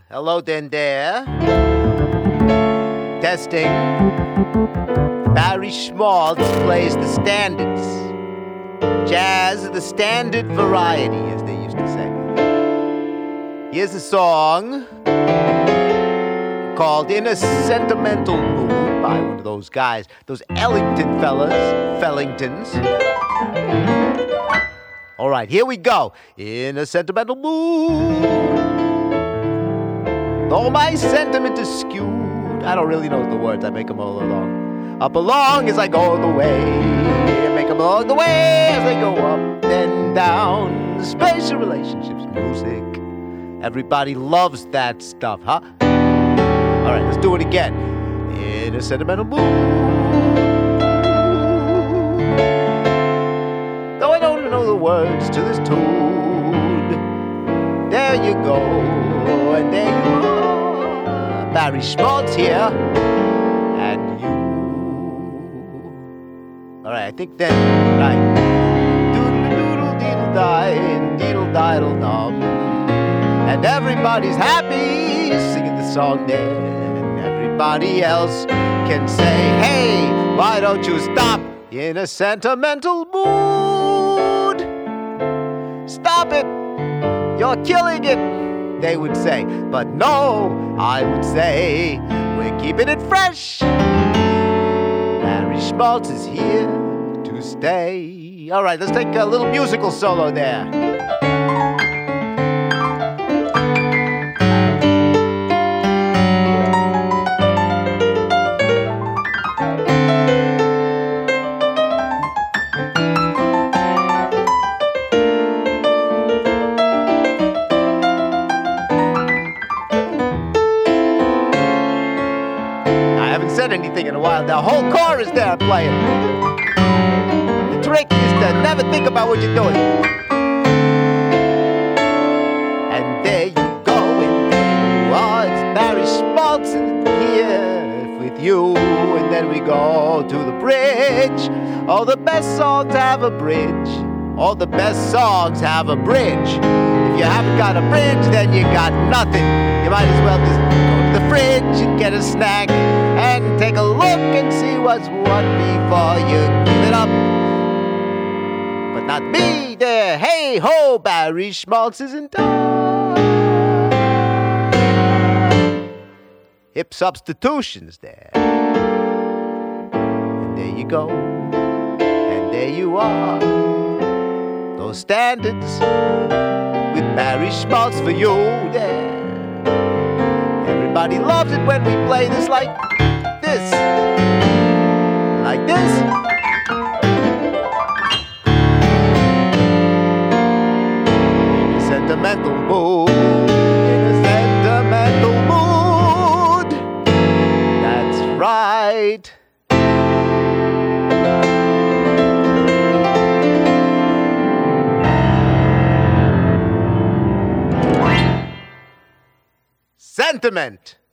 Hello, there. Testing. Barry Schmaltz plays the standards. Jazz, the standard variety, as they used to say. Here's a song called In a Sentimental Mood by one of those guys, those Ellington Fellingtons. All right, here we go. In a sentimental mood. Though my sentiment is skewed, I don't really know the words, I make them all along. Up along as I go the way, I make them along the way as I go up and down. Spatial relationships, music. Everybody loves that stuff, huh? All right, let's do it again. In a sentimental mood. Though I don't know the words to this tune, there you go, and there you are. Barry Schmaltz here, and you. All right, I think then, right. Doodle-doodle-deedle-die-deedle-diddle-dum. And everybody's happy singing the song there. And everybody else can say, hey, why don't you stop in a sentimental mood? Stop it, you're killing it, they would say. But no, I would say, we're keeping it fresh. Barry Schmaltz is here to stay. All right, let's take a little musical solo there. Said anything in a while. The whole chorus there playing. The trick is to never think about what you're doing. And there you go, and there you are. It's Barry Schmaltz here with you. And then we go to the bridge. All the best songs have a bridge. All the best songs have a bridge. If you haven't got a bridge, then you got nothing. You might as well just go to the fridge and get a snack and take a look and see what's what before you give it up. But not me there. Hey ho, Barry Schmaltz is in town. Hip substitutions there. And there you go. And there you are. Those standards with Barry Schmaltz for you there. Everybody loves it when we play this like this. Like this. In a sentimental mood. In a sentimental mood. That's right. Sentiment.